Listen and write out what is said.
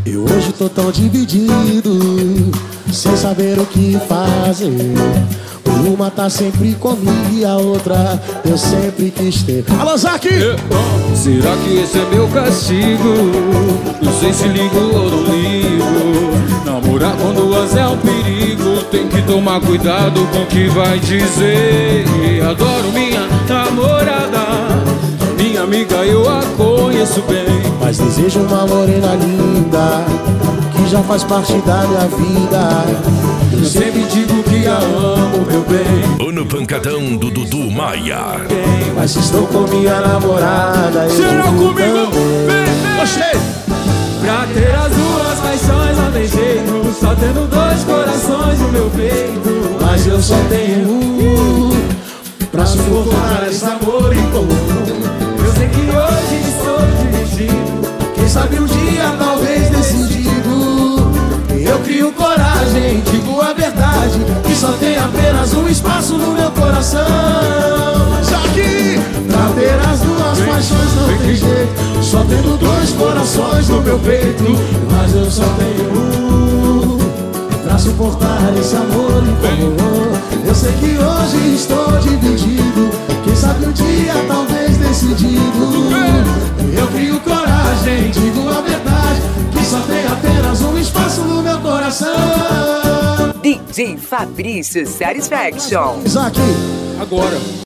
Eu hoje tô tão dividido, sem saber o que fazer. Uma tá sempre comigo e a outra eu sempre quis ter. Alô, Zac! Será que esse é meu castigo? Não sei se ligo ou não ligo. Namorar com duas é um perigo. Tem que tomar cuidado com o que vai dizer. Adoro minha namorada, minha amiga, eu a conheço bem. Mas desejo uma morena linda, que já faz parte da minha vida. Eu sempre digo que a amo, meu bem. Ou no pancadão do Dudu Maia. Mas se estou com minha namorada, eu Será digo comigo? também. Gostei! Pra ter as duas paixões não tem jeito, só tendo dois corações no meu peito. Mas eu só tenho um pra suportar esse amor em comum. Eu sei que hoje estou dirigindo, Quem sabe um dia, talvez decidido, eu crio coragem, digo a verdade, que só tem apenas um espaço no meu coração. Já que pra ter as duas paixões não tem jeito, só tendo dois corações no meu peito. Mas eu só tenho um pra suportar esse amor em comum. Eu sei que hoje estou dividido, quem sabe um dia, talvez decidido, eu crio coragem, digo a verdade, que só tem apenas um espaço no meu coração. DJ Fabrício Satisfaction. Zac, agora.